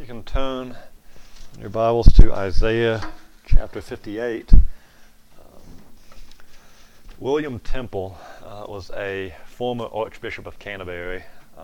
You can turn your Bibles to Isaiah chapter 58. William Temple was a former Archbishop of Canterbury.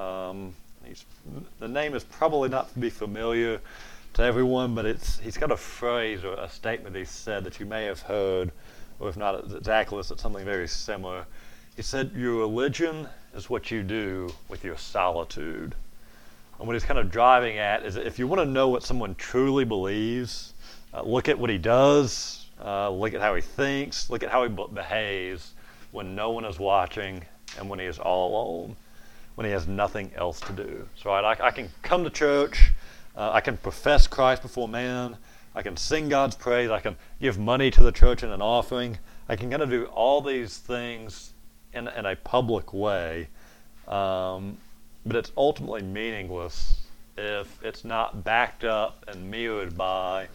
The name is probably not to be familiar to everyone, but he's got a phrase or a statement he said that you may have heard, or if not exactly, it's something very similar. He said, "Your religion is what you do with your solitude." And what he's kind of driving at is that if you want to know what someone truly believes, look at what he does, look at how he thinks, look at how he behaves when no one is watching and when he is all alone, when he has nothing else to do. So I can come to church, I can profess Christ before man, I can sing God's praise, I can give money to the church in an offering, I can kind of do all these things in a public way, but it's ultimately meaningless if it's not backed up and mirrored by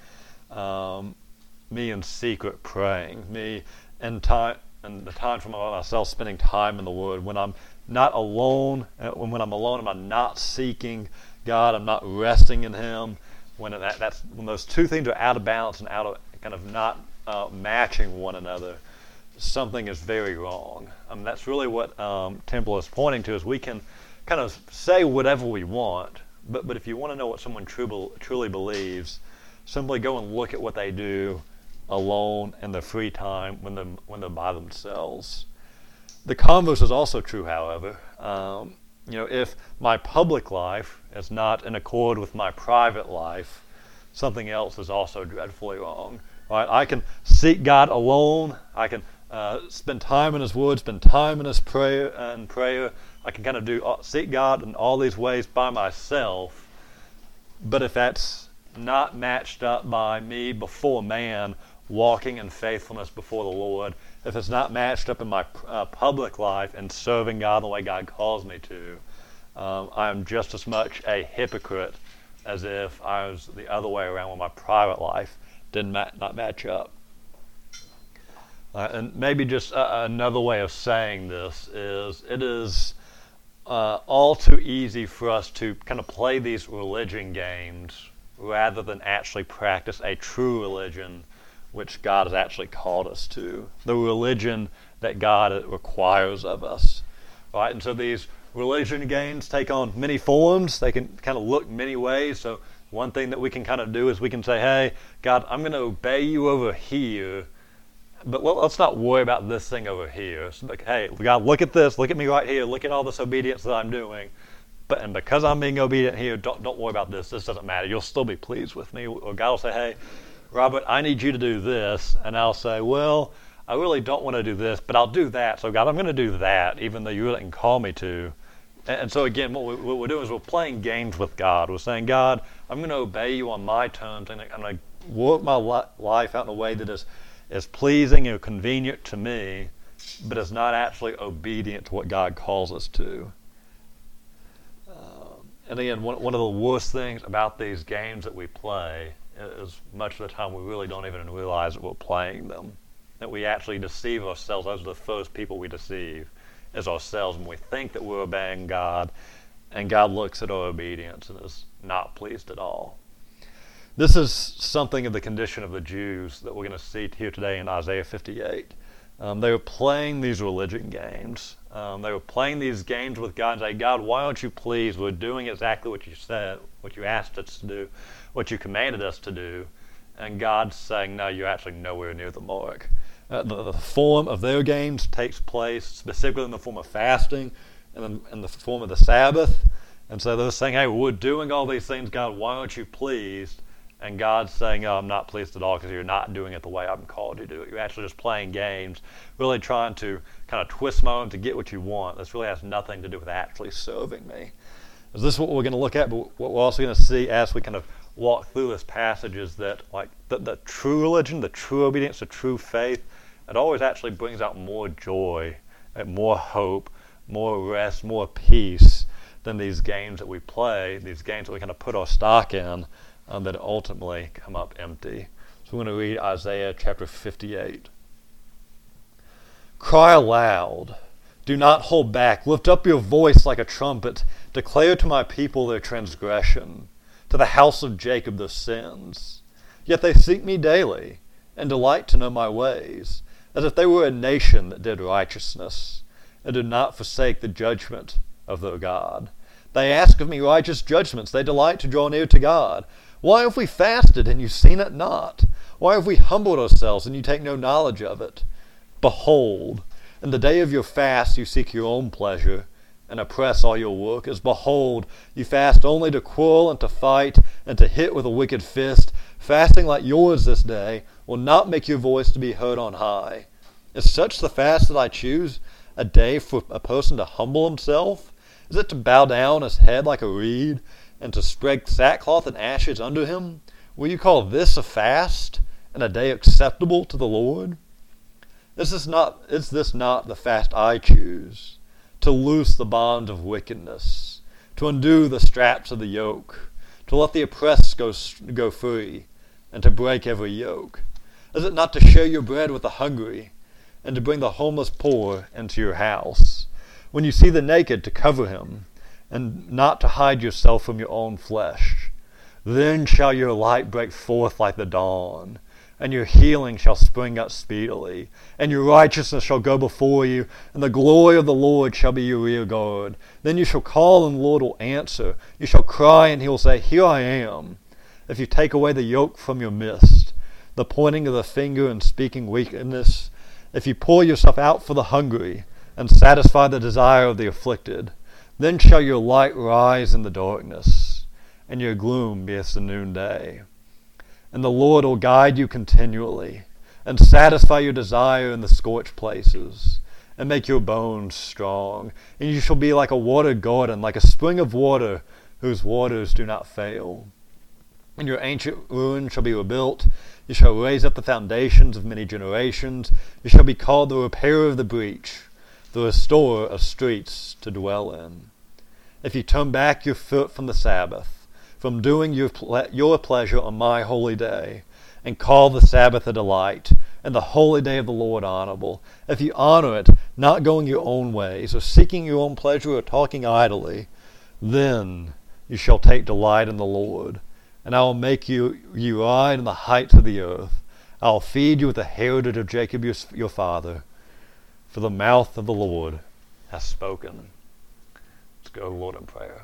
me in secret praying, me in time and the time for myself spending time in the Word. When I'm not alone, when I'm alone, I'm not seeking God, I'm not resting in Him. When those two things are out of balance and out of kind of not matching one another, something is very wrong. That's really what Temple is pointing to, is we can kind of say whatever we want, but if you want to know what someone truly believes, simply go and look at what they do alone in their free time when they're by themselves. The converse is also true, however. If my public life is not in accord with my private life, something else is also dreadfully wrong. Right? I can seek God alone. I can spend time in His Word, spend time in His prayer. I can kind of seek God in all these ways by myself. But if that's not matched up by me before man, walking in faithfulness before the Lord, if it's not matched up in my public life and serving God the way God calls me to, I am just as much a hypocrite as if I was the other way around when my private life did not match up. And maybe just another way of saying this is, it is all too easy for us to kind of play these religion games rather than actually practice a true religion which God has actually called us to, the religion that God requires of us. Right? And so these religion games take on many forms. They can kind of look many ways. So one thing that we can kind of do is we can say, hey, God, I'm going to obey you over here, but let's not worry about this thing over here. So like, hey, God, look at this. Look at me right here. Look at all this obedience that I'm doing. And because I'm being obedient here, don't worry about this. This doesn't matter. You'll still be pleased with me. Or God will say, hey, Robert, I need you to do this. And I'll say, well, I really don't want to do this, but I'll do that. So God, I'm going to do that, even though you really didn't call me to. And so again, what we're doing is we're playing games with God. We're saying, God, I'm going to obey you on my terms. And I'm going to work my life out in a way that is pleasing and convenient to me, but is not actually obedient to what God calls us to. And again, one of the worst things about these games that we play is much of the time we really don't even realize that we're playing them, that we actually deceive ourselves. Those are the first people we deceive, is ourselves, when we think that we're obeying God, and God looks at our obedience and is not pleased at all. This is something of the condition of the Jews that we're going to see here today in Isaiah 58. They were playing these religion games. They were playing these games with God and saying, God, why don't you please? We're doing exactly what you said, what you asked us to do, what you commanded us to do. And God's saying, no, you're actually nowhere near the mark. The form of their games takes place specifically in the form of fasting and in the form of the Sabbath. And so they're saying, hey, we're doing all these things, God, why aren't you pleased? And God's saying, oh, I'm not pleased at all because you're not doing it the way I'm called you to do it. You're actually just playing games, really trying to kind of twist my arm to get what you want. This really has nothing to do with actually serving me. Is this what we're going to look at? But what we're also going to see as we kind of walk through this passage is that like the true religion, the true obedience, the true faith, it always actually brings out more joy, more hope, more rest, more peace than these games that we play, these games that we kind of put our stock in, that ultimately come up empty. So we're going to read Isaiah chapter 58. Cry aloud. Do not hold back. Lift up your voice like a trumpet. Declare to my people their transgression. to the house of Jacob their sins. Yet they seek me daily, and delight to know my ways, as if they were a nation that did righteousness, and did not forsake the judgment of their God. They ask of me righteous judgments. They delight to draw near to God. Why have we fasted, and you seen it not? Why have we humbled ourselves, and you take no knowledge of it? Behold, in the day of your fast you seek your own pleasure, and oppress all your workers. Behold, you fast only to quarrel and to fight, and to hit with a wicked fist. Fasting like yours this day will not make your voice to be heard on high. Is such the fast that I choose, a day for a person to humble himself? Is it to bow down his head like a reed, and to spread sackcloth and ashes under him? Will you call this a fast, and a day acceptable to the Lord? Is this not the fast I choose? To loose the bonds of wickedness, to undo the straps of the yoke, to let the oppressed go free, and to break every yoke? Is it not to share your bread with the hungry, and to bring the homeless poor into your house? When you see the naked, to cover him, and not to hide yourself from your own flesh. Then shall your light break forth like the dawn, and your healing shall spring up speedily, and your righteousness shall go before you, and the glory of the Lord shall be your rear guard. Then you shall call, and the Lord will answer. You shall cry, and he will say, Here I am. If you take away the yoke from your midst, the pointing of the finger and speaking wickedness, if you pour yourself out for the hungry, and satisfy the desire of the afflicted, then shall your light rise in the darkness, and your gloom be as the noonday. And the Lord will guide you continually, and satisfy your desire in the scorched places, and make your bones strong. And you shall be like a watered garden, like a spring of water, whose waters do not fail. And your ancient ruins shall be rebuilt. You shall raise up the foundations of many generations. You shall be called the repairer of the breach, the restorer of streets to dwell in. If you turn back your foot from the Sabbath, from doing your pleasure on my holy day, and call the Sabbath a delight, and the holy day of the Lord honorable, if you honor it, not going your own ways, or seeking your own pleasure, or talking idly, then you shall take delight in the Lord, and I will make you ride in the heights of the earth. I will feed you with the heritage of Jacob your father, for the mouth of the Lord has spoken. Let's go, Lord, in prayer.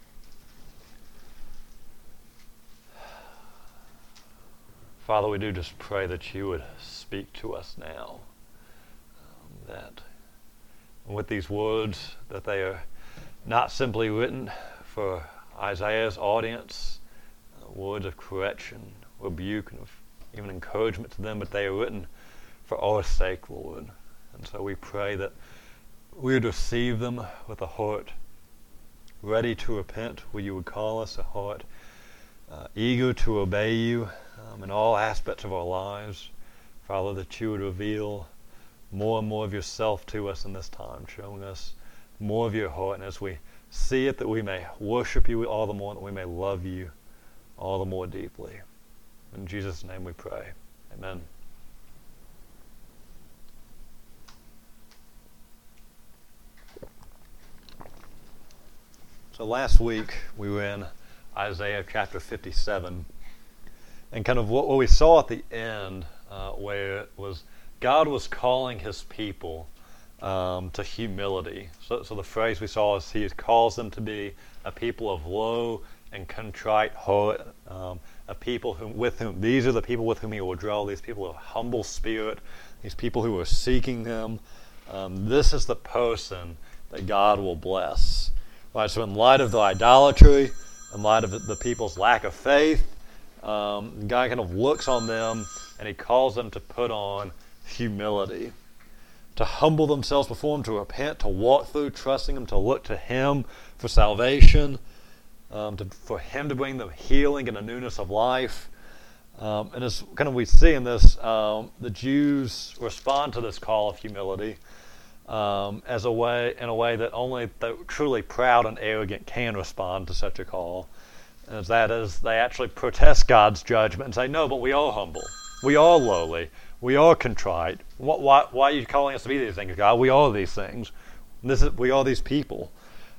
Father, we do just pray that you would speak to us now, that with these words, that they are not simply written for Isaiah's audience, words of correction, rebuke, and even encouragement to them, but they are written for our sake, Lord. And so we pray that we would receive them with a heart ready to repent, where you would call us, a heart eager to obey you in all aspects of our lives. Father, that you would reveal more and more of yourself to us in this time, showing us more of your heart. And as we see it, that we may worship you all the more, that we may love you all the more deeply. In Jesus' name we pray. Amen. So last week we were in Isaiah chapter 57, and kind of what we saw at the end, where it was God was calling his people to humility. So the phrase we saw is he calls them to be a people of low and contrite heart, a people these are the people with whom he will dwell, these people of humble spirit, these people who are seeking him. This is the person that God will bless. Right, so in light of the idolatry, in light of the people's lack of faith, God kind of looks on them and he calls them to put on humility, to humble themselves before him, to repent, to walk through, trusting him, to look to him for salvation, for him to bring them healing and a newness of life. And as kind of we see in this, the Jews respond to this call of humility in a way that only the truly proud and arrogant can respond to such a call. And that is, they actually protest God's judgment and say, no, but we are humble. We are lowly. We are contrite. Why are you calling us to be these things, God? We are these things. We are these people.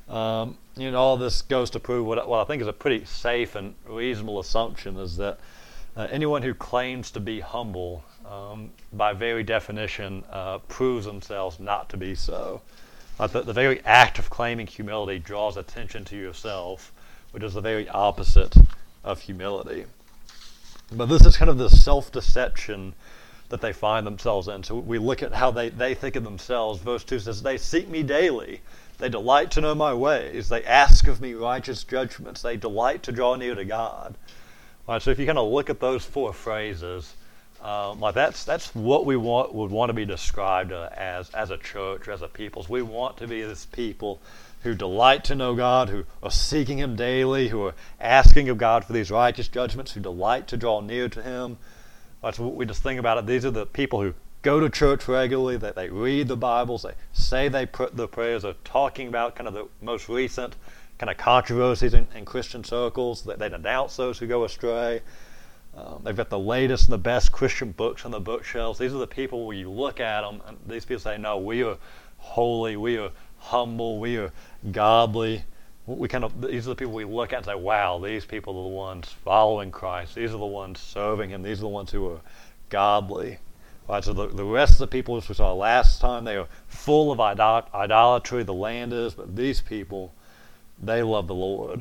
All this goes to prove what I think is a pretty safe and reasonable assumption is that anyone who claims to be humble, by very definition, proves themselves not to be so. The very act of claiming humility draws attention to yourself, which is the very opposite of humility. But this is kind of the self-deception that they find themselves in. So we look at how they think of themselves. Verse 2 says, they seek me daily. They delight to know my ways. They ask of me righteous judgments. They delight to draw near to God. All right, so if you kind of look at those four phrases, that's what we would want to be described as a church, as a people. We want to be this people who delight to know God, who are seeking Him daily, who are asking of God for these righteous judgments, who delight to draw near to Him. So we just think about it. These are the people who go to church regularly, that they read the Bibles, they say they put the prayers, are talking about kind of the most recent kind of controversies in Christian circles, that they denounce those who go astray. They've got the latest and the best Christian books on the bookshelves. These are the people where you look at them, and these people say, no, we are holy, we are humble, we are godly. These are the people we look at and say, wow, these people are the ones following Christ. These are the ones serving Him. These are the ones who are godly. Right, so the rest of the people, as we saw last time, they are full of idolatry, the land is, but these people, they love the Lord.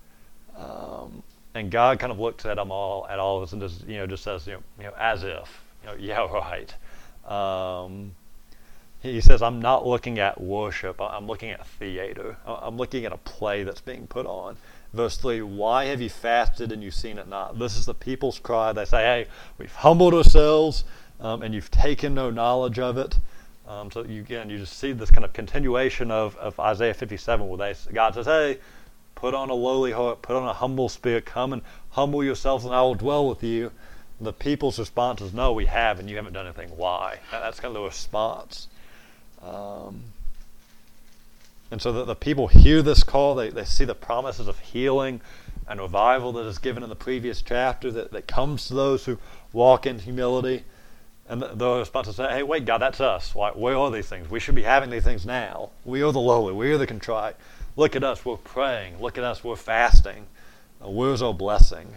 And God kind of looks at them all, at all of us, and just says, as if, yeah, right. He says, I'm not looking at worship. I'm looking at theater. I'm looking at a play that's being put on. Verse 3, why have you fasted and you've seen it not? This is the people's cry. They say, hey, we've humbled ourselves, and you've taken no knowledge of it. So you just see this kind of continuation of Isaiah 57, where God says, hey, put on a lowly heart, put on a humble spirit, come and humble yourselves and I will dwell with you. And the people's response is, no, we haven't, you haven't done anything. Why? That's kind of the response. And so the people hear this call, they see the promises of healing and revival that is given in the previous chapter that comes to those who walk in humility. And the response is, hey, wait, God, that's us. Where are these things? We should be having these things now. We are the lowly. We are the contrite. Look at us, we're praying. Look at us, we're fasting. Where's our blessing?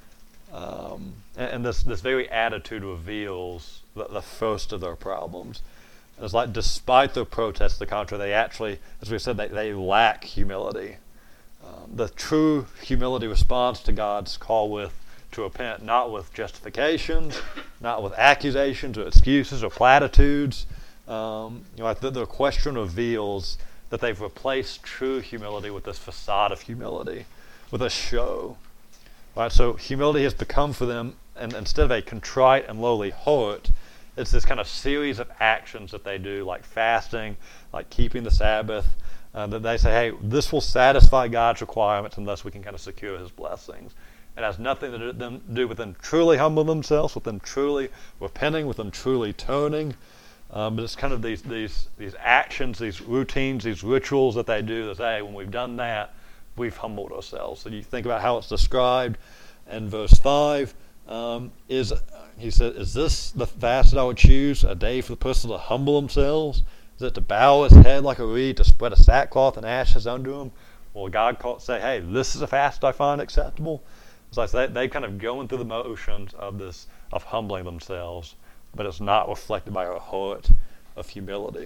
And this very attitude reveals the first of their problems. And it's like, despite their protests, the contrary, they actually, as we said, they lack humility. The true humility responds to God's call to repent, not with justifications, not with accusations or excuses or platitudes. The question reveals that they've replaced true humility with this facade of humility, with a show. Right? So humility has become for them, and instead of a contrite and lowly heart, it's this kind of series of actions that they do, like fasting, like keeping the Sabbath, that they say, hey, this will satisfy God's requirements and thus we can kind of secure His blessings. It has nothing to do with them truly humbling themselves, with them truly repenting, with them truly turning. But it's kind of these actions, these routines, these rituals that they do that say, hey, when we've done that, we've humbled ourselves. So you think about how it's described in verse 5. He said, is this the fast that I would choose, a day for the person to humble themselves? Is it to bow his head like a reed, to spread a sackcloth and ashes under him? Will God say, hey, this is a fast I find acceptable? It's like they kind of going through the motions of humbling themselves, but it's not reflected by a heart of humility.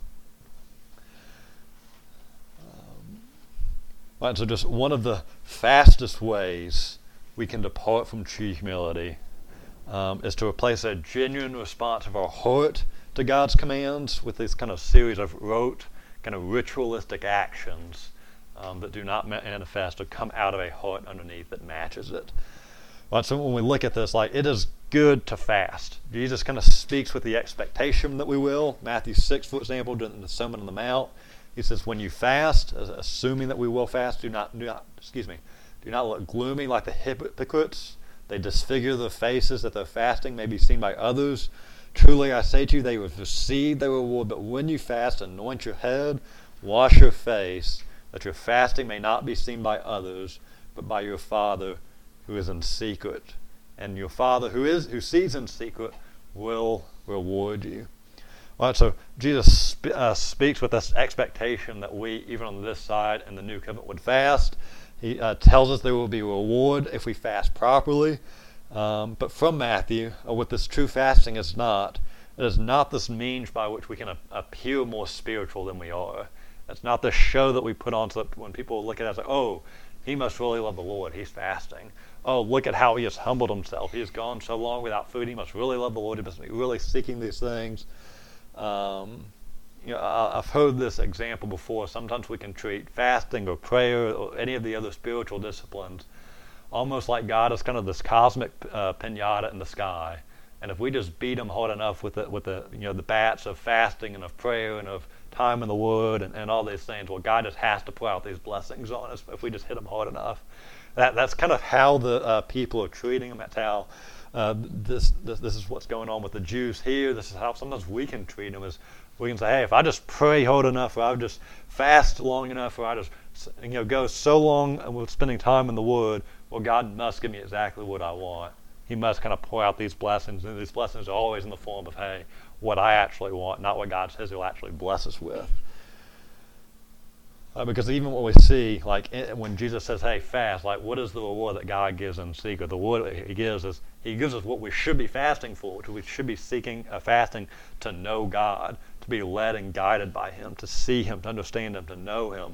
Right, so just one of the fastest ways we can depart from true humility is to replace a genuine response of our heart to God's commands with this kind of series of rote, kind of ritualistic actions that do not manifest or come out of a heart underneath that matches it. Right, so when we look at this, it is good to fast. Jesus kind of speaks with the expectation that we will. Matthew 6, for example, during the Sermon on the Mount, He says, when you fast, assuming that we will fast, do not look gloomy like the hypocrites. They disfigure their faces that their fasting may be seen by others. Truly I say to you, they will receive their reward. But when you fast, anoint your head, wash your face, that your fasting may not be seen by others, but by your Father who is in secret. And your Father who sees in secret will reward you. All right, so Jesus speaks with this expectation that we, even on this side in the new covenant, would fast. He tells us there will be reward if we fast properly. But from Matthew, with this true fasting, it is not this means by which we can appear more spiritual than we are. It's not the show that we put on so that when people look at us, like, oh, he must really love the Lord. He's fasting. Oh, look at how he has humbled himself. He has gone so long without food. He must really love the Lord. He must be really seeking these things. I've heard this example before. Sometimes we can treat fasting or prayer or any of the other spiritual disciplines almost like God is kind of this cosmic pinata in the sky, and if we just beat him hard enough with the bats of fasting and of prayer and of time in the Word and all these things, well, God just has to pour out these blessings on us if we just hit him hard enough. That's kind of how the people are treating him. That's how this is what's going on with the Jews here. This is how sometimes we can treat them. Is we can say, hey, if I just pray hard enough, or I just fast long enough, or I just go so long with spending time in the Word, well, God must give me exactly what I want. He must kind of pour out these blessings, and these blessings are always in the form of, hey, what I actually want, not what God says he'll actually bless us with. Because even what we see, like when Jesus says, hey, fast, like what is the reward that God gives in secret? The reward he gives us what we should be fasting for, which we should be seeking, fasting to know God, to be led and guided by him, to see him, to understand him, to know him,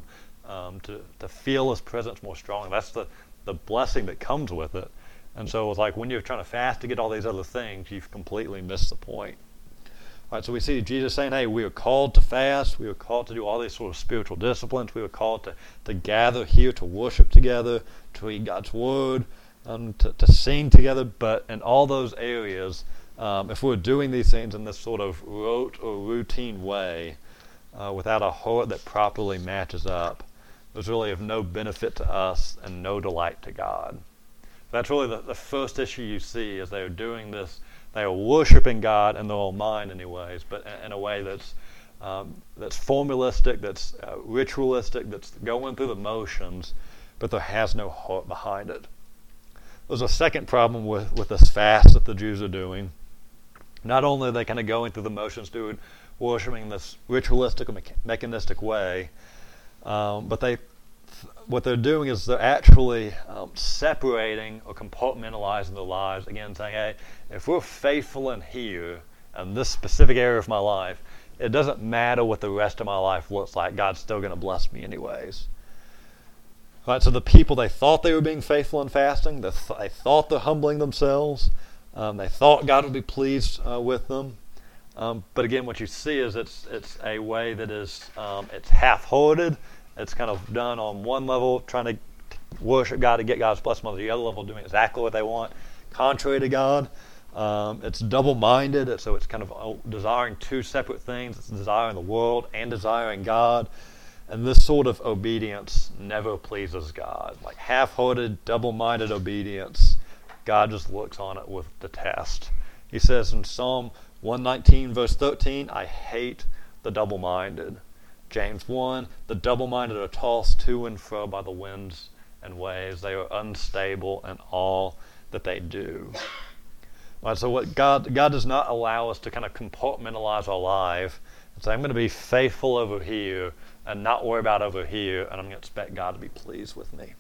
to feel his presence more strongly. That's the blessing that comes with it. And so it's like when you're trying to fast to get all these other things, you've completely missed the point. All right, so we see Jesus saying, hey, we are called to fast. We are called to do all these sort of spiritual disciplines. We are called to gather here, to worship together, to read God's Word, to sing together. But in all those areas, if we're doing these things in this sort of rote or routine way, without a heart that properly matches up, there's really of no benefit to us and no delight to God. That's really the first issue you see is they're doing this. They are worshiping God in their own mind anyways, but in a way that's formalistic, that's ritualistic, that's going through the motions, but there has no heart behind it. There's a second problem with this fast that the Jews are doing. Not only are they kind of going through the motions, doing worshiping this ritualistic or mechanistic way, but what they're doing is they're actually separating or compartmentalizing their lives. Again, saying, hey, if we're faithful in here, in this specific area of my life, it doesn't matter what the rest of my life looks like. God's still going to bless me anyways. All right, so the people, they thought they were being faithful in fasting. They thought they're humbling themselves. They thought God would be pleased with them. But again, what you see is it's a way that is it's half-hearted. It's kind of done on one level, trying to worship God to get God's blessing, on the other level doing exactly what they want, contrary to God. It's double-minded, so it's kind of desiring two separate things. It's desiring the world and desiring God. And this sort of obedience never pleases God. Like half-hearted, double-minded obedience, God just looks on it with detest. He says in Psalm 119, verse 13, I hate the double-minded. James 1, the double-minded are tossed to and fro by the winds and waves. They are unstable in all that they do. Right, so what God does not allow us to kind of compartmentalize our life and say, I'm going to be faithful over here and not worry about over here, and I'm going to expect God to be pleased with me.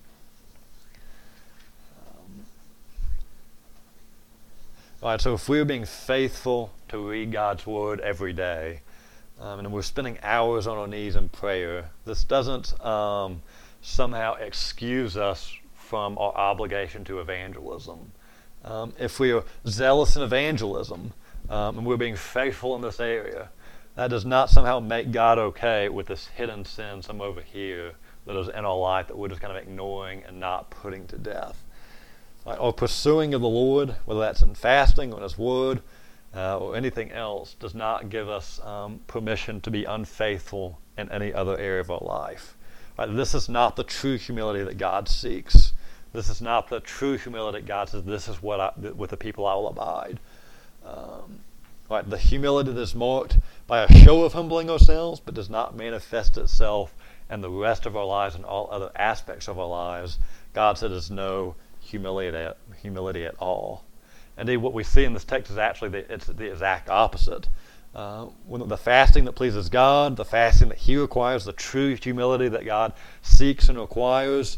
All right, so if we're being faithful to read God's Word every day, and we're spending hours on our knees in prayer, this doesn't somehow excuse us from our obligation to evangelism. If we are zealous in evangelism and we're being faithful in this area, that does not somehow make God okay with this hidden sin somewhere over here that is in our life that we're just kind of ignoring and not putting to death. Our pursuing of the Lord, whether that's in fasting or in His Word, or anything else, does not give us permission to be unfaithful in any other area of our life. Right? This is not the true humility that God seeks. This is not the true humility that God says, this is with the people I will abide. Right? The humility that is marked by a show of humbling ourselves, but does not manifest itself in the rest of our lives and all other aspects of our lives, God said is no humility at all. Indeed, what we see in this text is actually it's the exact opposite. the fasting that pleases God, the fasting that He requires, the true humility that God seeks and requires.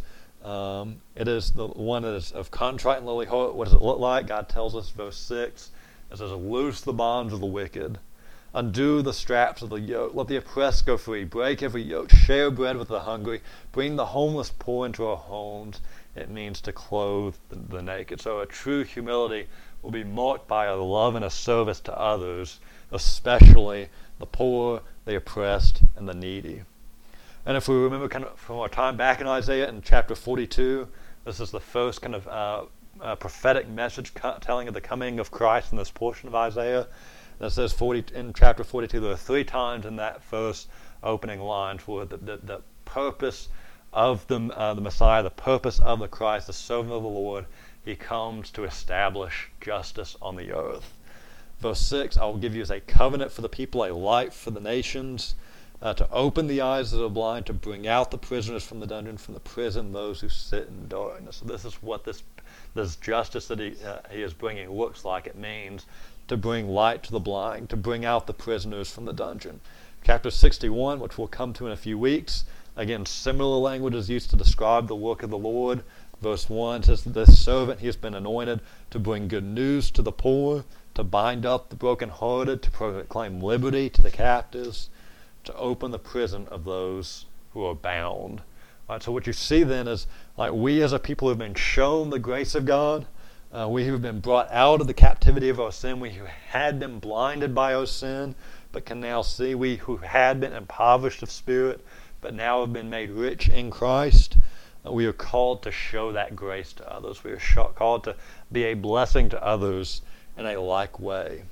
It is the one that is of contrite and lowly heart. What does it look like? God tells us, verse 6, it says, loose the bonds of the wicked. Undo the straps of the yoke. Let the oppressed go free. Break every yoke. Share bread with the hungry. Bring the homeless poor into our homes. It means to clothe the naked. So a true humility will be marked by a love and a service to others, especially the poor, the oppressed, and the needy. And if we remember kind of from our time back in Isaiah in chapter 42, this is the first kind of prophetic message telling of the coming of Christ in this portion of Isaiah. And it says in chapter 42, there are 3 times in that first opening line for the purpose of the Messiah, the purpose of the Christ, the servant of the Lord. He comes to establish justice on the earth. Verse 6, I will give you as a covenant for the people, a light for the nations, to open the eyes of the blind, to bring out the prisoners from the dungeon, from the prison, those who sit in darkness. So this is what this justice that he is bringing looks like. It means to bring light to the blind, to bring out the prisoners from the dungeon. Chapter 61, which we'll come to in a few weeks, again, similar language is used to describe the work of the Lord. Verse 1 says, this servant, he has been anointed to bring good news to the poor, to bind up the brokenhearted, to proclaim liberty to the captives, to open the prison of those who are bound. All right, so what you see then is, like, we as a people have been shown the grace of God. We who have been brought out of the captivity of our sin, we who had been blinded by our sin, but can now see, we who had been impoverished of spirit, but now have been made rich in Christ. We are called to show that grace to others. We are called to be a blessing to others in a like way.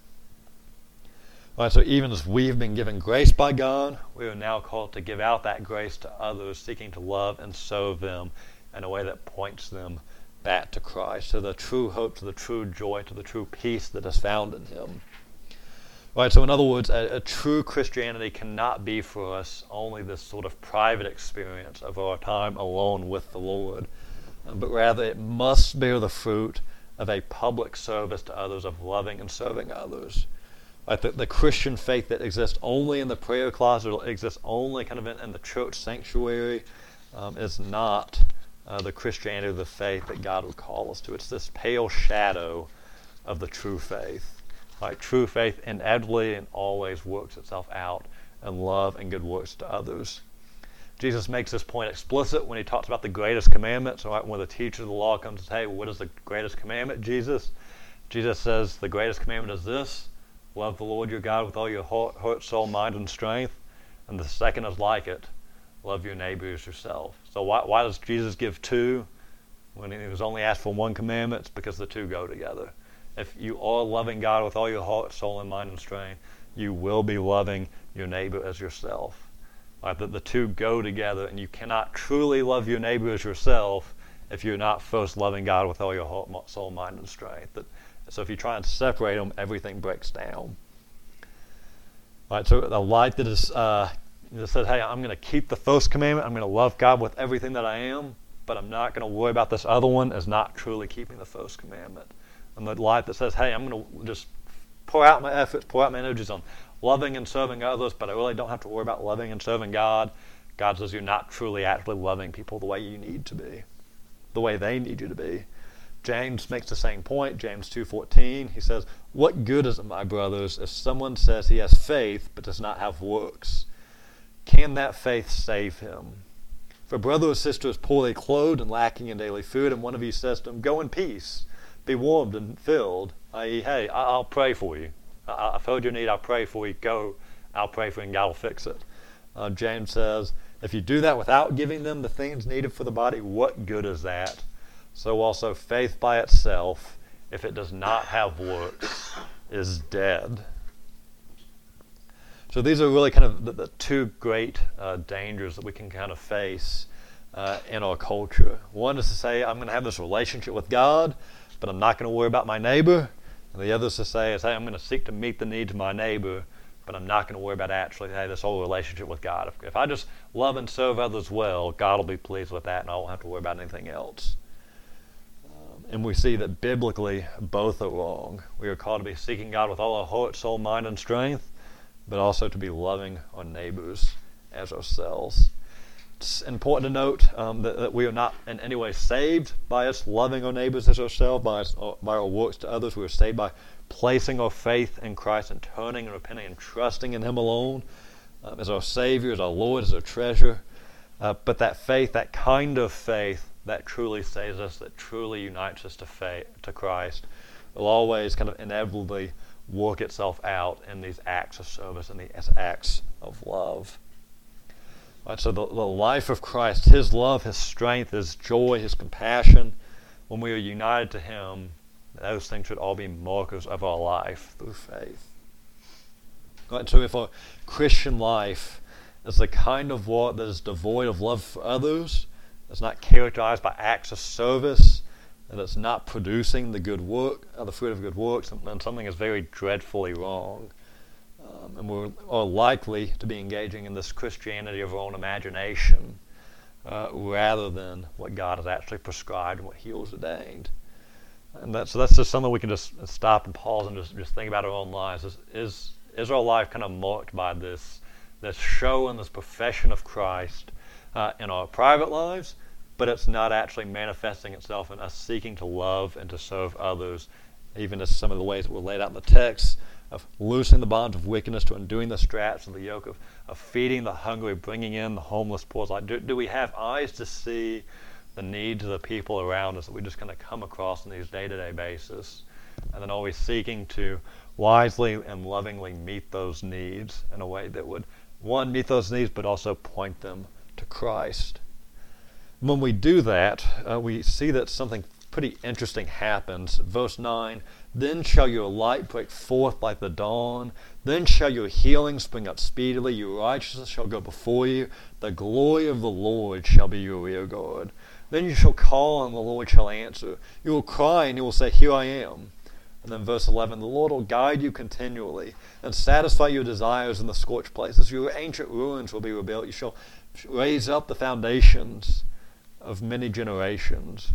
All right, so even as we have been given grace by God, we are now called to give out that grace to others, seeking to love and serve them in a way that points them back to Christ, to the true hope, to the true joy, to the true peace that is found in Him. All right, so in other words, a true Christianity cannot be for us only this sort of private experience of our time alone with the Lord, but rather it must bear the fruit of a public service to others, of loving and serving others. Like the Christian faith that exists only in the prayer closet, or exists only kind of in the church sanctuary, is not the Christianity of the faith that God would call us to. It's this pale shadow of the true faith. Like true faith inevitably and always works itself out in love and good works to others. Jesus makes this point explicit when he talks about the greatest commandments. Right? When the teacher of the law comes and says, hey, what is the greatest commandment, Jesus? Jesus says the greatest commandment is this: love the Lord your God with all your heart, soul, mind, and strength. And the second is like it: love your neighbor as yourself. So why does Jesus give 2 when he was only asked for 1 commandment? It's because the 2 go together. If you are loving God with all your heart, soul, and mind and strength, you will be loving your neighbor as yourself. Right? The 2 go together, and you cannot truly love your neighbor as yourself if you're not first loving God with all your heart, soul, mind, and strength. So if you try and separate them, everything breaks down. Right, so the light that is that says, hey, I'm going to keep the first commandment, I'm going to love God with everything that I am, but I'm not going to worry about this other one, is not truly keeping the first commandment. And the light that says, hey, I'm going to just pour out my efforts, pour out my energies on loving and serving others, but I really don't have to worry about loving and serving God. God says you're not truly actually loving people the way you need to be, the way they need you to be. James makes the same point, James 2:14. He says, what good is it, my brothers, if someone says he has faith but does not have works? Can that faith save him? If a brother or sister is poorly clothed and lacking in daily food, and one of you says to him, go in peace, be warmed and filled, i.e., hey, I'll pray for you. I've heard your need, I'll pray for you. Go, I'll pray for you, and God will fix it. James says, if you do that without giving them the things needed for the body, what good is that? So also faith by itself, if it does not have works, is dead. So these are really kind of the 2 great dangers that we can kind of face in our culture. One is to say, I'm going to have this relationship with God, but I'm not going to worry about my neighbor. And the other is to say, hey, I'm going to seek to meet the needs of my neighbor, but I'm not going to worry about actually, hey, this whole relationship with God. If I just love and serve others well, God will be pleased with that, and I won't have to worry about anything else. And we see that biblically both are wrong. We are called to be seeking God with all our heart, soul, mind, and strength, but also to be loving our neighbors as ourselves. It's important to note that we are not in any way saved by us loving our neighbors as ourselves, by our works to others. We are saved by placing our faith in Christ and turning and repenting and trusting in Him alone as our Savior, as our Lord, as our treasure. But that faith, that kind of faith that truly saves us, that truly unites us to Christ, will always kind of inevitably work itself out in these acts of service and these acts of love. Right, so the life of Christ, His love, His strength, His joy, His compassion, when we are united to Him, those things should all be markers of our life through faith. Right, so if our Christian life is the kind of walk that is devoid of love for others, it's not characterized by acts of service, and it's not producing the good work, the fruit of good works, then something is very dreadfully wrong. And we're likely to be engaging in this Christianity of our own imagination rather than what God has actually prescribed and what He has ordained. And so that's just something we can just stop and pause and just think about our own lives. Is our life kind of marked by this show and this profession of Christ in our private lives, but it's not actually manifesting itself in us seeking to love and to serve others, even as some of the ways that were laid out in the text, of loosening the bonds of wickedness, to undoing the straps of the yoke, of feeding the hungry, bringing in the homeless, poor. Like, do we have eyes to see the needs of the people around us that we just kind of come across on these day-to-day basis, and then always seeking to wisely and lovingly meet those needs in a way that would, one, meet those needs, but also point them to Christ. When we do that, we see that something pretty interesting happens. Verse 9, then shall your light break forth like the dawn. Then shall your healing spring up speedily. Your righteousness shall go before you. The glory of the Lord shall be your rear guard. Then you shall call, and the Lord shall answer. You will cry, and He will say, here I am. And then verse 11, the Lord will guide you continually and satisfy your desires in the scorched places. Your ancient ruins will be rebuilt. You shall raise up the foundations of many generations.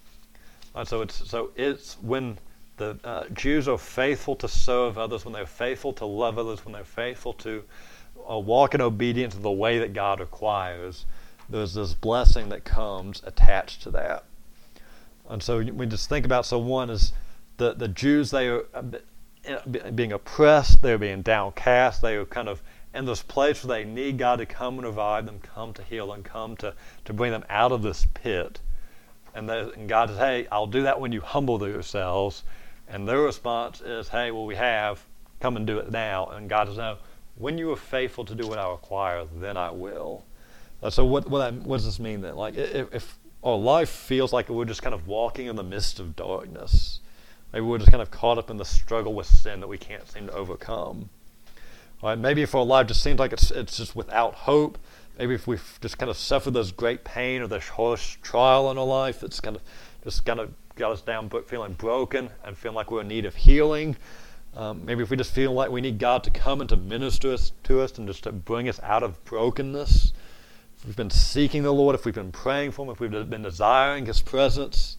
So it's when the Jews are faithful to serve others, when they're faithful to love others, when they're faithful to walk in obedience in the way that God requires, there's this blessing that comes attached to that. And so we just think about, so one is the Jews, they are being oppressed, they're being downcast, they are kind of in this place where they need God to come and revive them, come to heal them, come to bring them out of this pit. And God says, hey, I'll do that when you humble yourselves. And their response is, hey, well, we have, come and do it now. And God says, no, when you are faithful to do what I require, then I will. So what does this mean then? Like, if our life feels like we're just kind of walking in the midst of darkness, maybe we're just kind of caught up in the struggle with sin that we can't seem to overcome. Right? Maybe if our life just seems like it's just without hope, maybe if we've just kind of suffered this great pain or this harsh trial in our life, it's kind of got us down feeling broken and feeling like we're in need of healing. Maybe if we just feel like we need God to come and to minister to us and just to bring us out of brokenness. If we've been seeking the Lord, if we've been praying for Him, if we've been desiring His presence,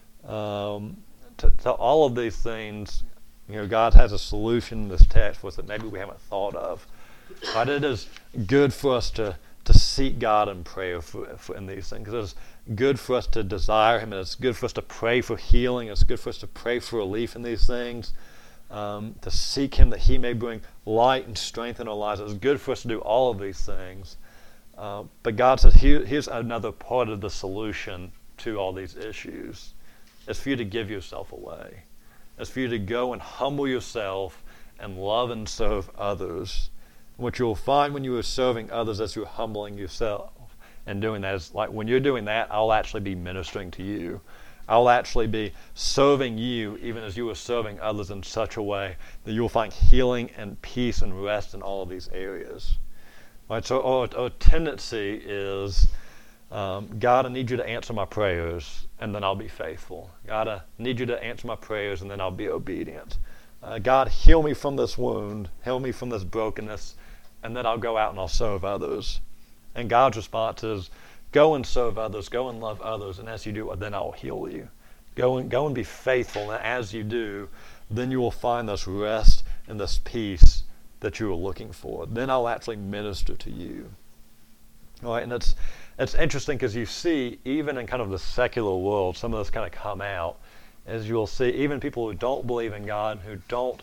to all of these things, God has a solution in this text for us that maybe we haven't thought of. But it is good for us to seek God in prayer for in these things. It's good for us to desire Him, and it's good for us to pray for healing. It's good for us to pray for relief in these things, to seek Him that He may bring light and strength in our lives. It's good for us to do all of these things. But God says, here's another part of the solution to all these issues. It's for you to give yourself away. It's for you to go and humble yourself and love and serve others. What you'll find when you are serving others as you're humbling yourself and doing that is, like, when you're doing that, I'll actually be ministering to you. I'll actually be serving you even as you are serving others in such a way that you'll find healing and peace and rest in all of these areas. Right? So our tendency is, God, I need you to answer my prayers, and then I'll be faithful. God, I need you to answer my prayers, and then I'll be obedient. God, heal me from this wound, heal me from this brokenness, and then I'll go out and I'll serve others. And God's response is, go and serve others, go and love others, and as you do, then I'll heal you. Go and be faithful, and as you do, then you will find this rest and this peace that you are looking for. Then I'll actually minister to you. All right, and it's interesting because you see, even in kind of the secular world, some of this kind of come out, as you'll see, even people who don't believe in God, who don't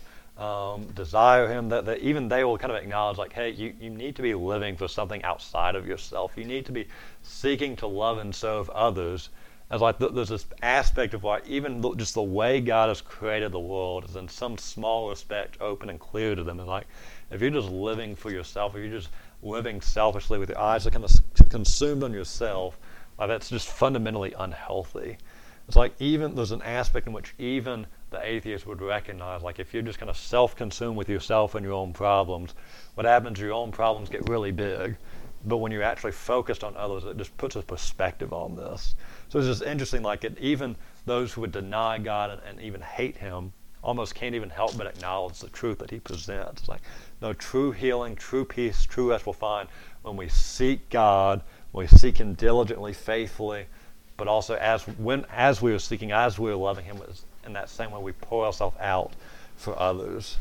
desire Him, that even they will kind of acknowledge, like, hey, you need to be living for something outside of yourself. You need to be seeking to love and serve others. As like there's this aspect of like even just the way God has created the world is in some small respect open and clear to them. And like if you're just living for yourself, if you're just living selfishly with your eyes that kind of consumed on yourself, like that's just fundamentally unhealthy. It's like even there's an aspect in which even the atheist would recognize, like if you're just kind of self-consumed with yourself and your own problems, what happens is your own problems get really big. But when you're actually focused on others, it just puts a perspective on this. So it's just interesting, like even those who would deny God and even hate Him almost can't even help but acknowledge the truth that He presents. It's like, no, true healing, true peace, true rest we'll find when we seek God, when we seek Him diligently, faithfully, but also as we are seeking, as we are loving Him, in that same way we pour ourselves out for others.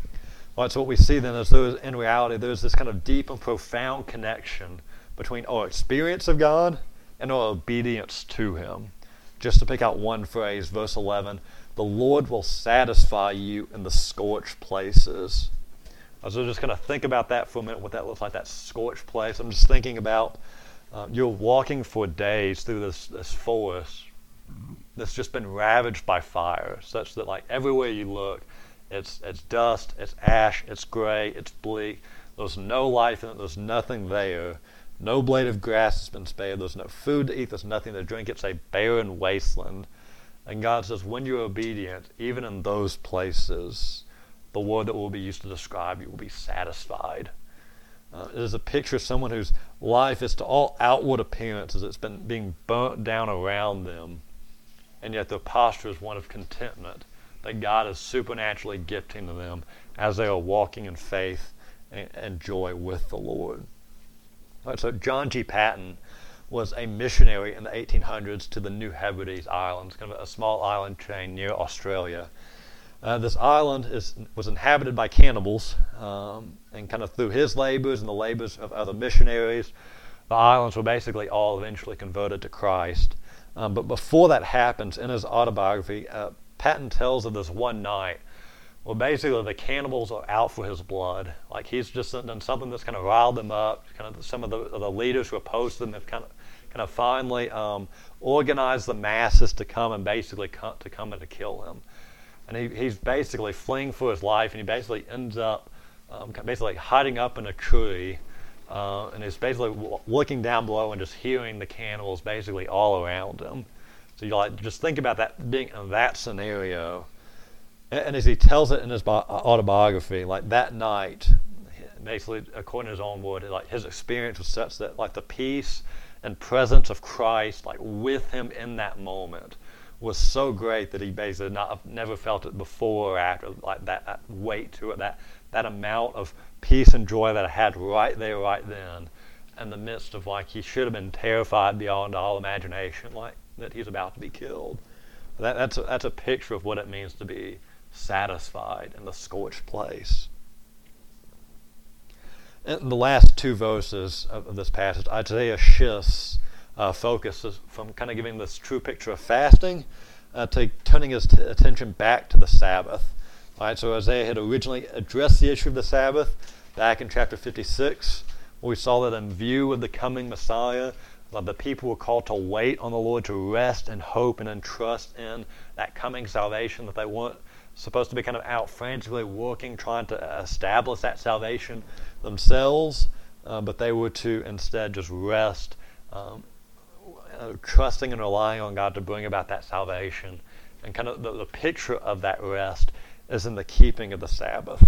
All right, so what we see then is in reality there's this kind of deep and profound connection between our experience of God and our obedience to Him. Just to pick out one phrase, verse 11, the Lord will satisfy you in the scorched places. So just kind of think about that for a minute, what that looks like, that scorched place. I'm just thinking about you're walking for days through this forest that's just been ravaged by fire, such that like everywhere you look, it's dust, it's ash, it's gray, it's bleak. There's no life in it, there's nothing there. No blade of grass has been spared. There's no food to eat. There's nothing to drink. It's a barren wasteland. And God says, when you're obedient, even in those places, the word that will be used to describe you will be satisfied. It is a picture of someone whose life is to all outward appearances. It's been being burnt down around them. And yet their posture is one of contentment that God is supernaturally gifting to them as they are walking in faith and joy with the Lord. All right, so John G. Paton was a missionary in the 1800s to the New Hebrides Islands, kind of a small island chain near Australia. This island was inhabited by cannibals, and kind of through his labors and the labors of other missionaries, the islands were basically all eventually converted to Christ. But before that happens, in his autobiography, Paton tells of this one night where basically the cannibals are out for his blood. Like he's just done something that's kind of riled them up. Kind of some of the leaders who opposed them have kind of finally organized the masses to come and basically come and to kill him. And he's basically fleeing for his life, and he basically ends up basically hiding up in a tree, and is basically looking down below and just hearing the cannibals basically all around him. So you like just think about that being in that scenario. And as he tells it in his autobiography, like that night, basically according to his own word, like his experience was such that like the peace and presence of Christ, like with him in that moment, was so great that he basically never felt it before or after. Like that weight to it, that amount of peace and joy that I had right there, right then, in the midst of like he should have been terrified beyond all imagination, like that he's about to be killed. That's a picture of what it means to be satisfied in the scorched place. In the last two verses of this passage, Isaiah shifts focus from kind of giving this true picture of fasting to turning his attention back to the Sabbath. All right, so Isaiah had originally addressed the issue of the Sabbath back in chapter 56, where we saw that in view of the coming Messiah, the people were called to wait on the Lord, to rest and hope and entrust in that coming salvation, that they weren't supposed to be kind of out frantically working, trying to establish that salvation themselves, but they were to instead just rest, trusting and relying on God to bring about that salvation. And kind of the picture of that rest is in the keeping of the Sabbath.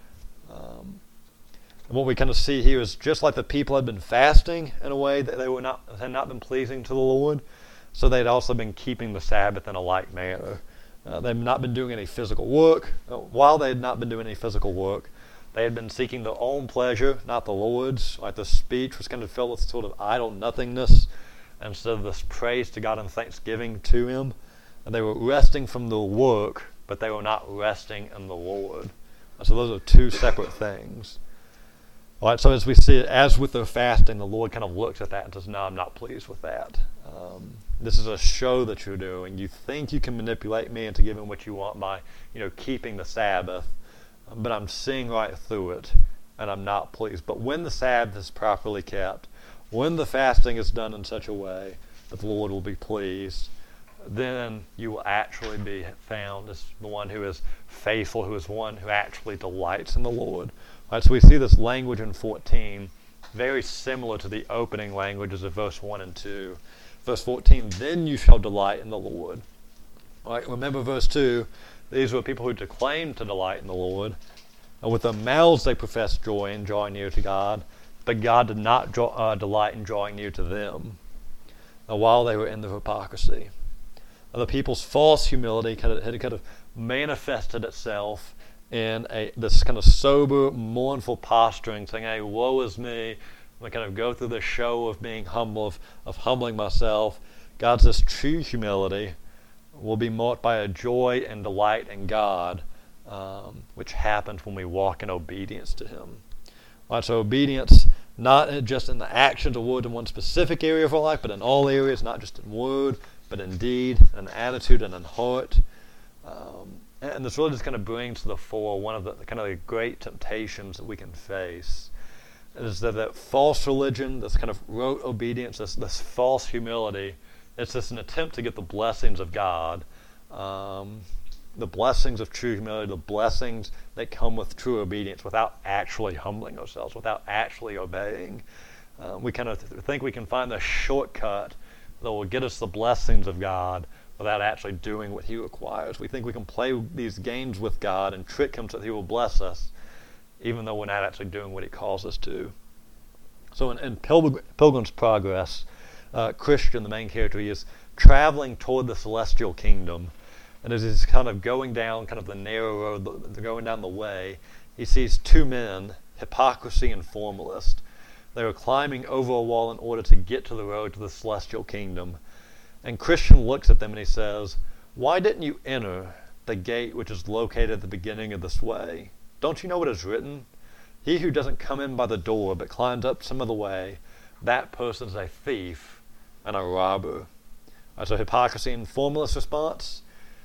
And what we kind of see here is just like the people had been fasting in a way that had not been pleasing to the Lord, so they'd also been keeping the Sabbath in a like manner. They had not been doing any physical work. While they had not been doing any physical work, they had been seeking their own pleasure, not the Lord's. Like the speech was kind of filled with sort of idle nothingness instead of this praise to God and thanksgiving to Him. And they were resting from the work, but they were not resting in the Lord. So those are two separate things. All right, so as we see it, as with their fasting, the Lord kind of looks at that and says, no, I'm not pleased with that. This is a show that you're doing. You think you can manipulate me into giving what you want by, keeping the Sabbath, but I'm seeing right through it, and I'm not pleased. But when the Sabbath is properly kept, when the fasting is done in such a way that the Lord will be pleased, then you will actually be found as the one who is faithful, who is one who actually delights in the Lord. All right, so we see this language in 14, very similar to the opening languages of verse 1 and 2. Verse 14, then you shall delight in the Lord. All right, remember verse 2, these were people who declaimed to delight in the Lord. And with their mouths they professed joy in drawing near to God, but God did not delight in drawing near to them while they were in their hypocrisy. The people's false humility had kind of manifested itself in this kind of sober, mournful posturing, saying, hey, woe is me. I kind of go through the show of being humble, of humbling myself. God says true humility will be marked by a joy and delight in God, which happens when we walk in obedience to Him. All right, so obedience, not just in the actions or word in one specific area of our life, but in all areas, not just in word, but in deed, in attitude, and in heart. And this really just kind of brings to the fore one of the kind of the great temptations that we can face, is that false religion, this kind of rote obedience, this false humility, it's just an attempt to get the blessings of God, the blessings of true humility, the blessings that come with true obedience without actually humbling ourselves, without actually obeying. We kind of think we can find the shortcut that will get us the blessings of God without actually doing what He requires. We think we can play these games with God and trick Him so that He will bless us, even though we're not actually doing what He calls us to. So in Pilgrim's Progress, Christian, the main character, he is traveling toward the celestial kingdom, and as he's kind of going down kind of the narrow road, going down the way, he sees two men, Hypocrisy and Formalist. They were climbing over a wall in order to get to the road to the celestial kingdom. And Christian looks at them and he says, why didn't you enter the gate which is located at the beginning of this way? Don't you know what is written? He who doesn't come in by the door but climbs up some other way, that person is a thief and a robber. So Hypocrisy and Formalist response,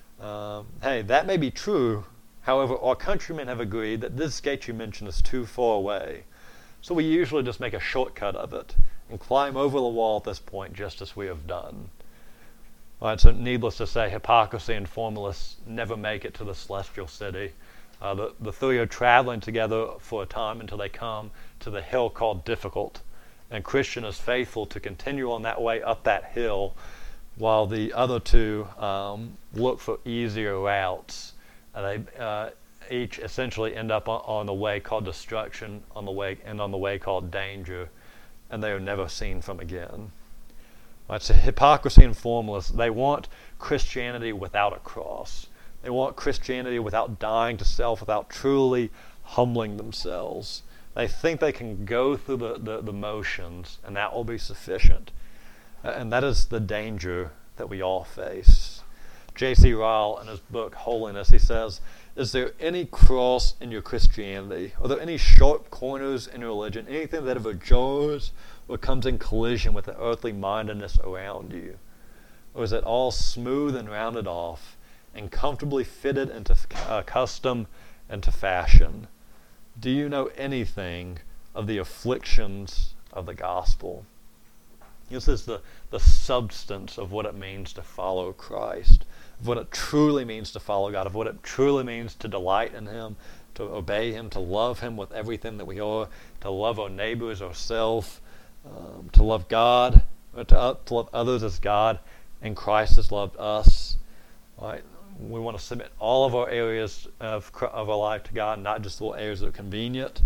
hey, that may be true. However, our countrymen have agreed that this gate you mentioned is too far away. So we usually just make a shortcut of it and climb over the wall at this point, just as we have done. All right, so needless to say, Hypocrisy and Formalists never make it to the celestial city. The three are traveling together for a time until they come to the hill called Difficult. And Christian is faithful to continue on that way up that hill, while the other two look for easier routes. They each essentially end up on the way called destruction, on the way called danger, and they are never seen from again. Right, so Hypocrisy and Formalists, they want Christianity without a cross. They want Christianity without dying to self, without truly humbling themselves. They think they can go through the motions, and that will be sufficient. And that is the danger that we all face. J.C. Ryle, in his book Holiness, he says, is there any cross in your Christianity? Are there any sharp corners in your religion? Anything that ever jars or comes in collision with the earthly mindedness around you? Or is it all smooth and rounded off and comfortably fitted into custom and to fashion? Do you know anything of the afflictions of the gospel? This is the substance of what it means to follow Christ, of what it truly means to follow God, of what it truly means to delight in Him, to obey Him, to love Him with everything that we are, to love our neighbors, ourselves, to love God, to love others as God and Christ has loved us. Right? We want to submit all of our areas of our life to God, not just the little areas that are convenient.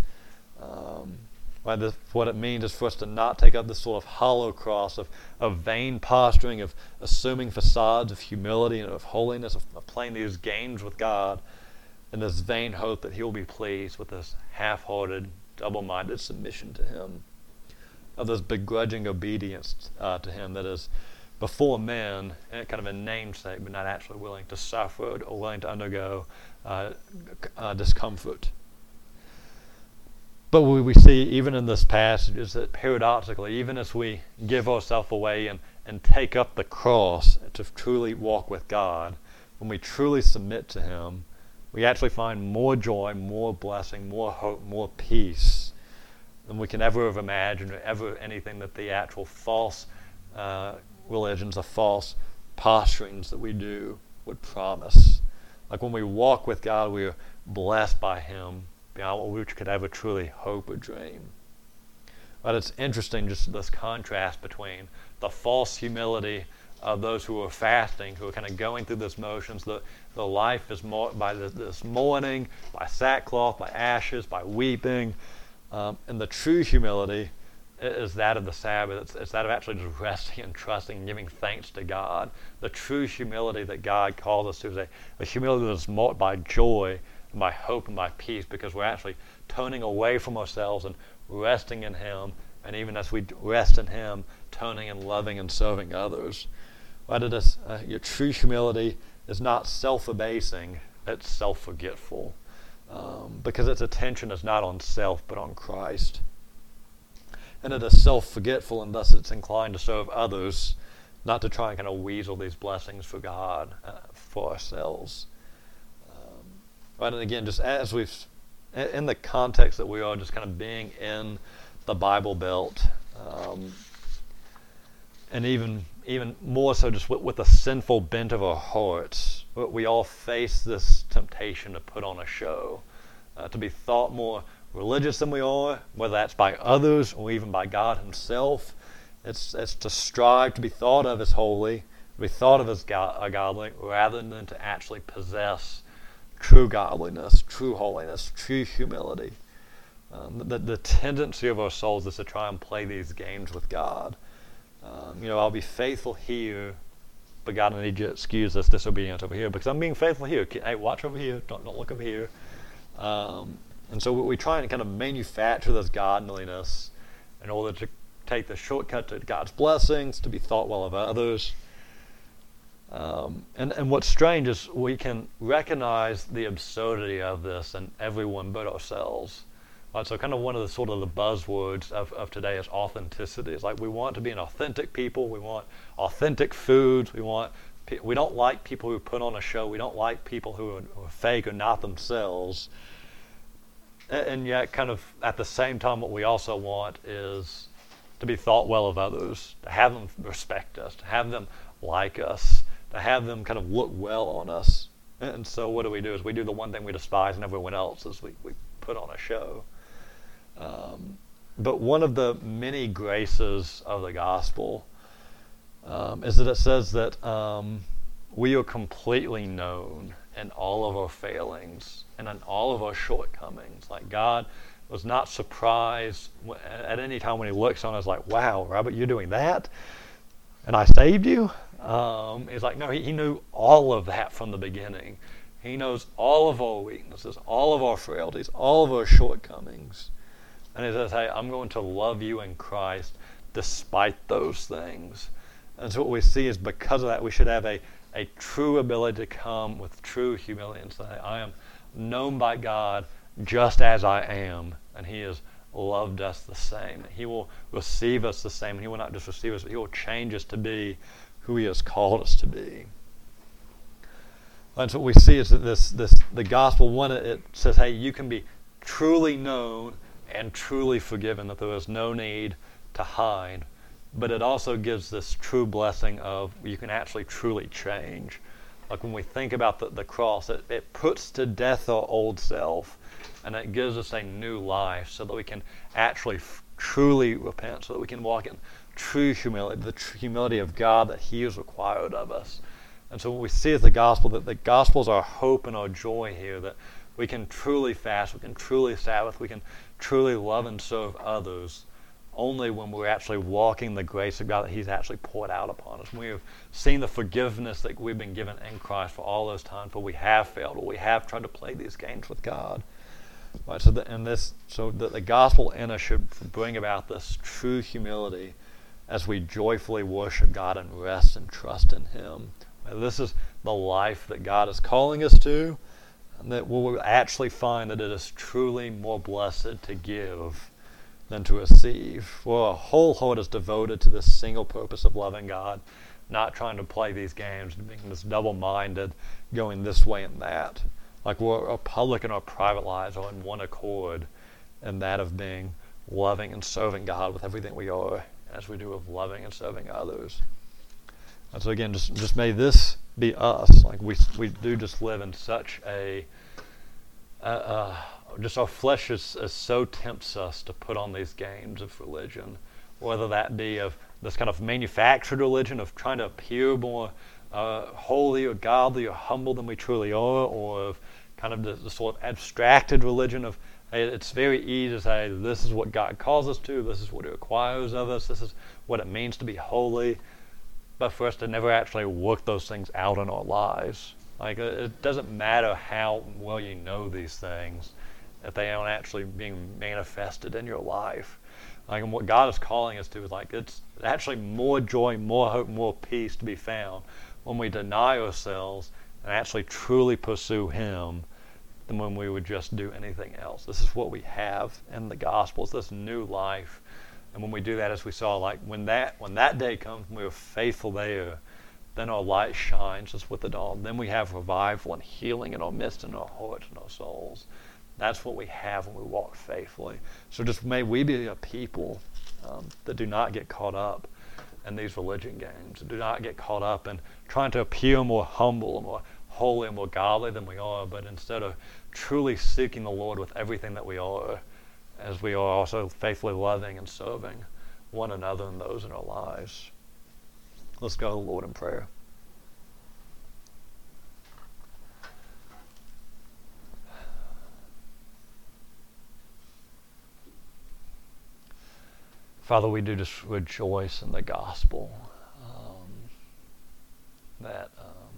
What it means is for us to not take up this sort of hollow cross of vain posturing, of assuming facades of humility and of holiness, of playing these games with God in this vain hope that He will be pleased with this half-hearted, double-minded submission to Him, of this begrudging obedience to Him that is before men, kind of a namesake, but not actually willing to suffer or willing to undergo discomfort. But we see even in this passage is that paradoxically, even as we give ourselves away and take up the cross to truly walk with God, when we truly submit to Him, we actually find more joy, more blessing, more hope, more peace than we can ever have imagined, or ever anything that the actual false religions, the false posturings that we do would promise. Like when we walk with God, we are blessed by Him beyond what we could ever truly hope or dream. But it's interesting just this contrast between the false humility of those who are fasting, who are kind of going through this motions. The life is marked by this mourning, by sackcloth, by ashes, by weeping. And the true humility is that of the Sabbath. It's that of actually just resting and trusting and giving thanks to God. The true humility that God calls us to is a humility that's marked by joy, and by hope, and by peace, because we're actually turning away from ourselves and resting in Him. And even as we rest in Him, turning and loving and serving others. Your true humility is not self-abasing, it's self-forgetful. Because its attention is not on self, but on Christ. And it is self-forgetful, and thus it's inclined to serve others, not to try and kind of weasel these blessings for God, for ourselves. And again, just as we've, in the context that we are just kind of being in the Bible Belt, and even more so just with the sinful bent of our hearts, we all face this temptation to put on a show, to be thought more religious than we are, whether that's by others or even by God Himself. It's to strive to be thought of as holy, to be thought of as godly, rather than to actually possess true godliness, true holiness, true humility. The tendency of our souls is to try and play these games with God. I'll be faithful here, but God, I need you to excuse this disobedience over here because I'm being faithful here. Hey, watch over here. Don't look over here. And so we try and kind of manufacture this godliness in order to take the shortcut to God's blessings, to be thought well of others. And what's strange is we can recognize the absurdity of this in everyone but ourselves. So kind of one of the sort of the buzzwords of today is authenticity. It's like we want to be an authentic people. We want authentic foods. We don't like people who put on a show. We don't like people who are fake or not themselves. And yet kind of at the same time what we also want is to be thought well of others, to have them respect us, to have them like us, to have them kind of look well on us. And so what do? Is we do the one thing we despise in everyone else is we put on a show. But one of the many graces of the gospel is that it says that we are completely known in all of our failings and in all of our shortcomings. Like God was not surprised at any time when He looks on us like, wow, Robert, you're doing that? And I saved you? He's like, no, he knew all of that from the beginning. He knows all of our weaknesses, all of our frailties, all of our shortcomings. And He says, hey, I'm going to love you in Christ despite those things. And so what we see is because of that, we should have a true ability to come with true humility and say, I am known by God just as I am, and He has loved us the same. He will receive us the same, and He will not just receive us, but He will change us to be who He has called us to be. And so what we see is that the gospel, one, it says, hey, you can be truly known and truly forgiven, that there is no need to hide. But it also gives this true blessing of you can actually truly change. Like when we think about the cross, it puts to death our old self, and it gives us a new life so that we can actually truly repent, so that we can walk in true humility, the humility of God that He has required of us. And so what we see is the gospel, that the gospel is our hope and our joy here, that we can truly fast, we can truly Sabbath, we can truly love and serve others only when we're actually walking the grace of God that He's actually poured out upon us. When we have seen the forgiveness that we've been given in Christ for all those times where we have failed, or we have tried to play these games with God. Right, so that the gospel in us should bring about this true humility as we joyfully worship God and rest and trust in Him. This is the life that God is calling us to, and that we'll actually find that it is truly more blessed to give than to receive. Where our whole heart is devoted to this single purpose of loving God, not trying to play these games, being this double-minded, going this way and that. Like our public and our private lives are in one accord, and that of being loving and serving God with everything we are, as we do of loving and serving others. And so again, just may this be us. Like we do just live in such just our flesh is so tempts us to put on these games of religion, whether that be of this kind of manufactured religion of trying to appear more holy or godly or humble than we truly are, or of kind of the sort of abstracted religion of, hey, it's very easy to say, this is what God calls us to, this is what He requires of us, this is what it means to be holy, but for us to never actually work those things out in our lives. Like, it doesn't matter how well you know these things if they aren't actually being manifested in your life. Like, and what God is calling us to is like, it's actually more joy, more hope, more peace to be found when we deny ourselves and actually truly pursue Him than when we would just do anything else. This is what we have in the gospel. It's this new life. And when we do that, as we saw, like when that day comes, when we are faithful there, then our light shines just with the dawn. Then we have revival and healing in our midst, in our hearts and our souls. That's what we have when we walk faithfully. So just may we be a people that do not get caught up in these religion games, do not get caught up in trying to appear more humble and more holy and more godly than we are, but instead of truly seeking the Lord with everything that we are, as we are also faithfully loving and serving one another and those in our lives. Let's go to the Lord in prayer. Father, we do just rejoice in the gospel that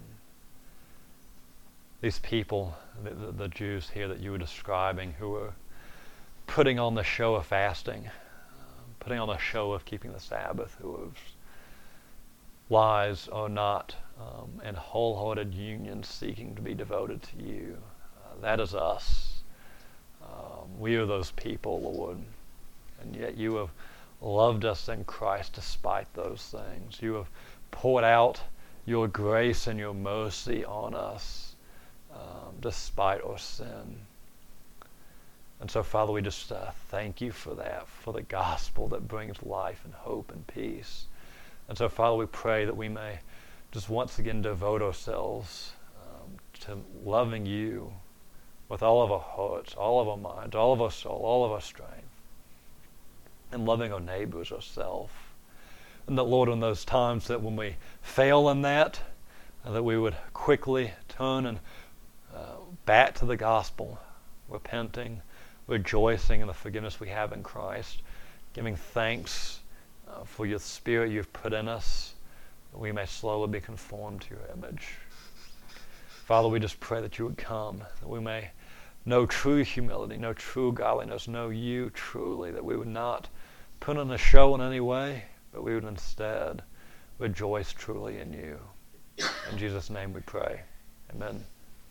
these people, the Jews here that you were describing, who were putting on the show of fasting, putting on the show of keeping the Sabbath, whose lives are not in wholehearted union seeking to be devoted to you. That is us. We are those people, Lord. And yet you have loved us in Christ despite those things. You have poured out your grace and your mercy on us despite our sin. And so, Father, we just thank you for that, for the gospel that brings life and hope and peace. And so, Father, we pray that we may just once again devote ourselves to loving you with all of our hearts, all of our minds, all of our soul, all of our strength, and loving our neighbors, ourselves. And that, Lord, in those times that when we fail in that, that we would quickly turn and back to the gospel, repenting, rejoicing in the forgiveness we have in Christ, giving thanks for your Spirit you've put in us, that we may slowly be conformed to your image. Father, we just pray that you would come, that we may know true humility, know true godliness, know you truly, that we would not put on a show in any way, but we would instead rejoice truly in you. In Jesus' name we pray. Amen.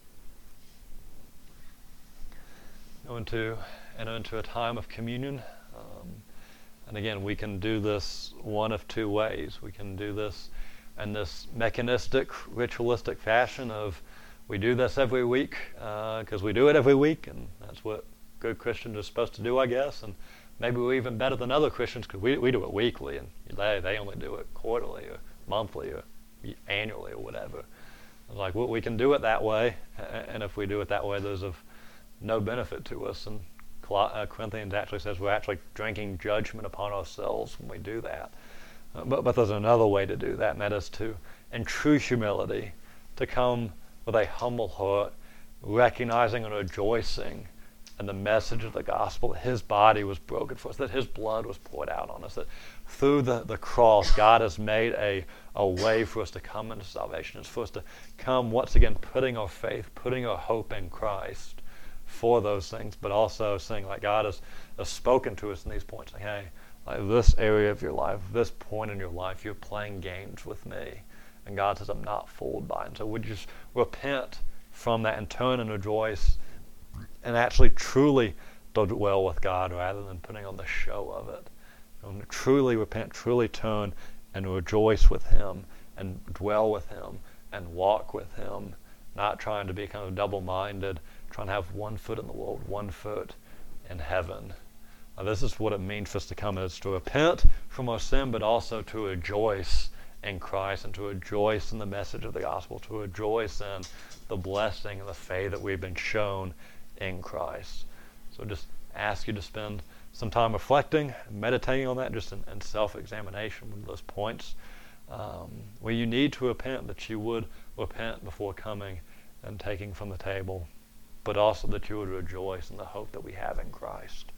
Enter into a time of communion. And again, we can do this one of two ways. We can do this in this mechanistic, ritualistic fashion of we do this every week because we do it every week, and that's what good Christians are supposed to do, I guess. And maybe we're even better than other Christians because we do it weekly, and they only do it quarterly or monthly or annually or whatever. It's like, well, we can do it that way, and if we do it that way, there's of no benefit to us. And Corinthians actually says we're actually drinking judgment upon ourselves when we do that. But there's another way to do that, and that is to, in true humility, to come with a humble heart, recognizing and rejoicing in the message of the gospel, that his body was broken for us, that his blood was poured out on us, that through the cross, God has made a way for us to come into salvation. It's for us to come, once again, putting our faith, putting our hope in Christ for those things, but also saying, like, God has spoken to us in these points, saying, hey, Like this area of your life, this point in your life, you're playing games with me. And God says, I'm not fooled by it. And so would you just repent from that and turn and rejoice and actually truly dwell with God rather than putting on the show of it. And truly repent, truly turn and rejoice with Him and dwell with Him and walk with Him, not trying to be kind of double-minded, trying to have one foot in the world, one foot in heaven. Now, this is what it means for us to come, is to repent from our sin, but also to rejoice in Christ and to rejoice in the message of the gospel, to rejoice in the blessing and the faith that we've been shown in Christ. So just ask you to spend some time reflecting, meditating on that, just in self-examination with those points. Where you need to repent, that you would repent before coming and taking from the table, but also that you would rejoice in the hope that we have in Christ.